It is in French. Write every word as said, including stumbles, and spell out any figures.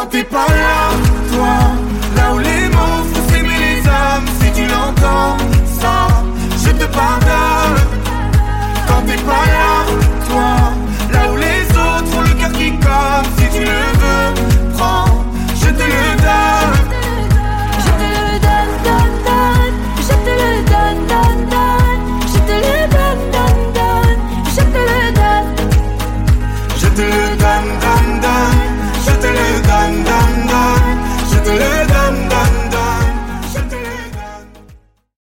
quand t'es pas là, toi. Là où les mots font s'aimer les âmes. Si tu l'entends, ça, je te pardonne. Quand t'es pas là, toi. Là où les autres ont le cœur qui colle. Si tu le veux, prends, je te le donne. Je te le donne, donne, donne. Je te le donne, donne, donne. Je te le donne, donne, donne. Je te le donne. Je te le donne, donne.